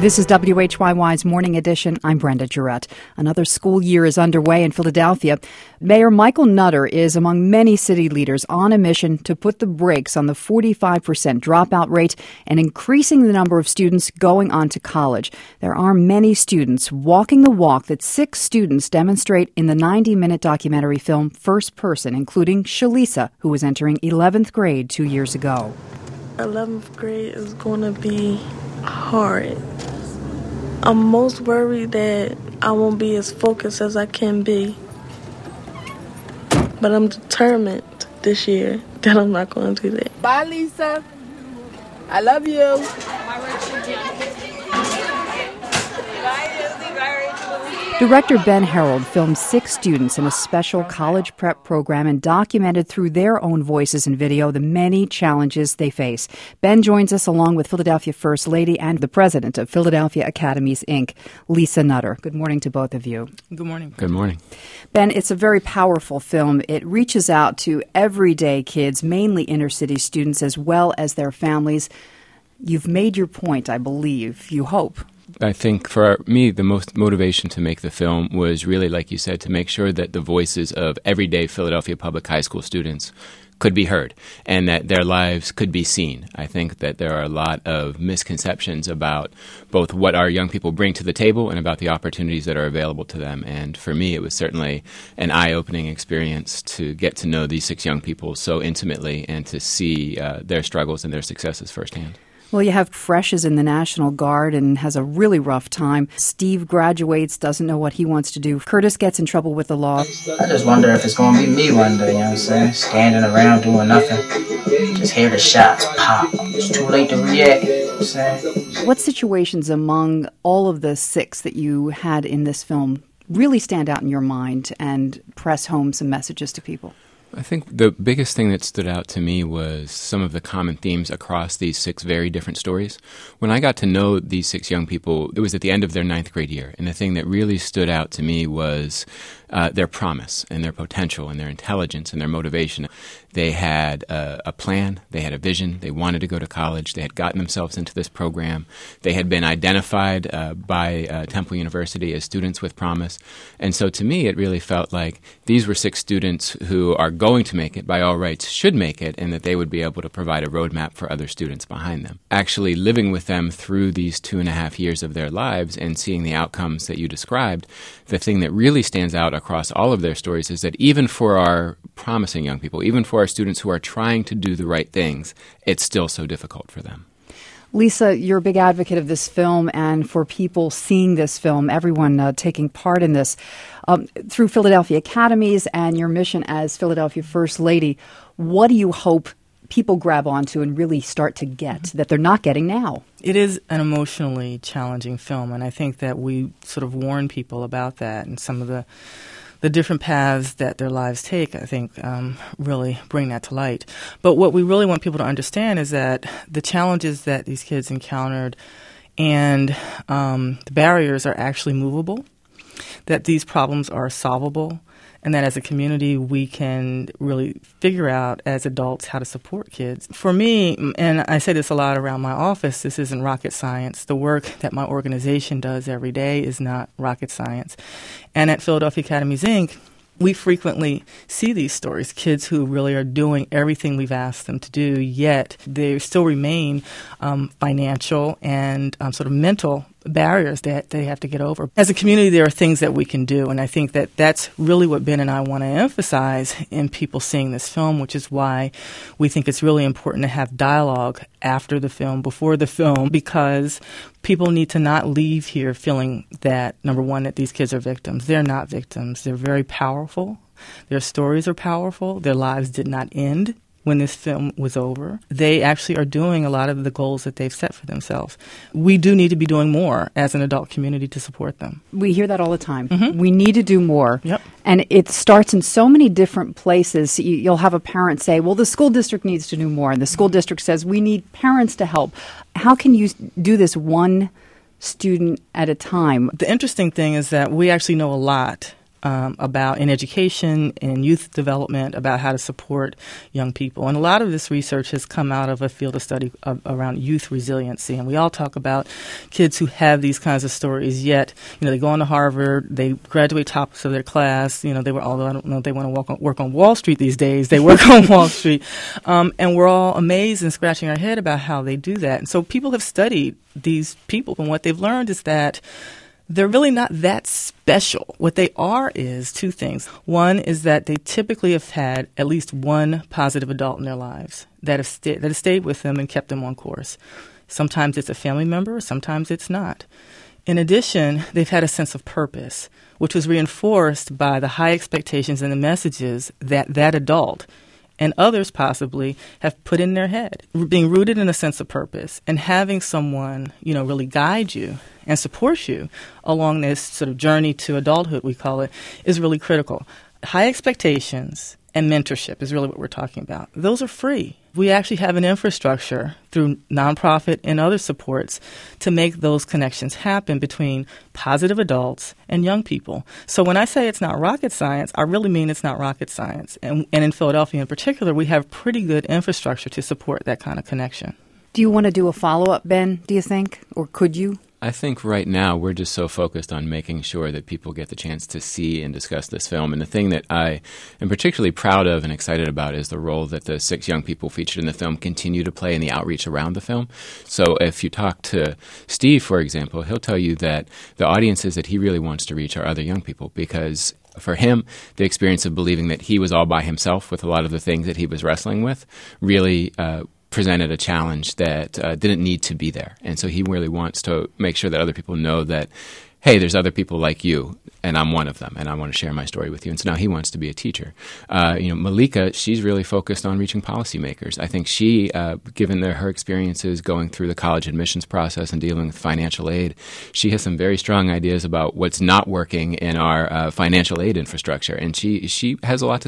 This is WHYY's Morning Edition. I'm Brenda Jarrett. Another school year is underway in Philadelphia. Mayor Michael Nutter is among many city leaders on a mission to put the brakes on the 45% dropout rate and increasing the number of students going on to college. There are many students walking the walk that 6 students demonstrate in the 90-minute documentary film First Person, including Shalisa, who was entering 11th grade 2 years ago. 11th grade is going to be hard. I'm most worried that I won't be as focused as I can be. But I'm determined this year that I'm not going to do that. Bye, Lisa. I love you. Director Ben Herold filmed 6 students in a special college prep program and documented through their own voices and video the many challenges they face. Ben joins us along with Philadelphia First Lady and the president of Philadelphia Academies, Inc., Lisa Nutter. Good morning to both of you. Good morning. Good morning. Ben, it's a very powerful film. It reaches out to everyday kids, mainly inner city students, as well as their families. You've made your point, I believe. You hope. I think for me, the most motivation to make the film was really, like you said, to make sure that the voices of everyday Philadelphia public high school students could be heard and that their lives could be seen. I think that there are a lot of misconceptions about both what our young people bring to the table and about the opportunities that are available to them. And for me, it was certainly an eye-opening experience to get to know these 6 young people so intimately and to see their struggles and their successes firsthand. Well, you have Fresh is in the National Guard and has a really rough time. Steve graduates, doesn't know what he wants to do. Curtis gets in trouble with the law. I just wonder if it's going to be me one day, you know what I'm saying? Standing around doing nothing. Just hear the shots pop. It's too late to react, you know what I'm saying? What situations among all of the 6 that you had in this film really stand out in your mind and press home some messages to people? I think the biggest thing that stood out to me was some of the common themes across these 6 very different stories. When I got to know these 6 young people, it was at the end of their 9th grade year. And the thing that really stood out to me was their promise and their potential and their intelligence and their motivation. They had a plan. They had a vision. They wanted to go to college. They had gotten themselves into this program. They had been identified by Temple University as students with promise. And so to me, it really felt like these were 6 students who are going to make it, by all rights, should make it, and that they would be able to provide a roadmap for other students behind them. Actually living with them through these 2.5 years of their lives and seeing the outcomes that you described, the thing that really stands out across all of their stories is that even for our promising young people, even for our students who are trying to do the right things, it's still so difficult for them. Lisa, you're a big advocate of this film and for people seeing this film, everyone taking part in this. Through Philadelphia Academies and your mission as Philadelphia First Lady, what do you hope people grab onto and really start to get that they're not getting now? It is an emotionally challenging film, and I think that we sort of warn people about that and some of the different paths that their lives take, I think, really bring that to light. But what we really want people to understand is that the challenges that these kids encountered and the barriers are actually movable, that these problems are solvable, and that as a community we can really figure out as adults how to support kids. For me, and I say this a lot around my office, this isn't rocket science. The work that my organization does every day is not rocket science. And at Philadelphia Academies, Inc., we frequently see these stories, kids who really are doing everything we've asked them to do, yet they still remain financial and sort of mental barriers that they have to get over. As a community, there are things that we can do, and I think that that's really what Ben and I want to emphasize in people seeing this film, which is why we think it's really important to have dialogue after the film, before the film, because people need to not leave here feeling that, number one, that these kids are victims. They're not victims. They're very powerful. Their stories are powerful. Their lives did not end when this film was over. They actually are doing a lot of the goals that they've set for themselves. We do need to be doing more as an adult community to support them. We hear that all the time. Mm-hmm. We need to do more. Yep. And it starts in so many different places. You'll have a parent say, well, the school district needs to do more. And the school district says, we need parents to help. How can you do this one student at a time? The interesting thing is that we actually know a lot about in education, in youth development, about how to support young people. And a lot of this research has come out of a field of study around youth resiliency. And we all talk about kids who have these kinds of stories, yet, they go on to Harvard, they graduate tops of their class, although I don't know if they want to work on Wall Street these days, they work on Wall Street. And we're all amazed and scratching our head about how they do that. And so people have studied these people, and what they've learned is that they're really not that special. What they are is two things. One is that they typically have had at least one positive adult in their lives that have stayed with them and kept them on course. Sometimes it's a family member, sometimes it's not. In addition, they've had a sense of purpose, which was reinforced by the high expectations and the messages that adult and others possibly have put in their head. Being rooted in a sense of purpose and having someone, really guide you and support you along this sort of journey to adulthood, we call it, is really critical. High expectations and mentorship is really what we're talking about. Those are free. We actually have an infrastructure through nonprofit and other supports to make those connections happen between positive adults and young people. So when I say it's not rocket science, I really mean it's not rocket science. And in Philadelphia in particular, we have pretty good infrastructure to support that kind of connection. Do you want to do a follow-up, Ben, do you think? Or could you? I think right now we're just so focused on making sure that people get the chance to see and discuss this film. And the thing that I am particularly proud of and excited about is the role that the 6 young people featured in the film continue to play in the outreach around the film. So if you talk to Steve, for example, he'll tell you that the audiences that he really wants to reach are other young people, because for him, the experience of believing that he was all by himself with a lot of the things that he was wrestling with really presented a challenge that didn't need to be there. And so he really wants to make sure that other people know that, hey, there's other people like you, and I'm one of them, and I want to share my story with you. And so now he wants to be a teacher. Malika, she's really focused on reaching policymakers. I think she, given her experiences going through the college admissions process and dealing with financial aid, she has some very strong ideas about what's not working in our financial aid infrastructure. And she has a lot to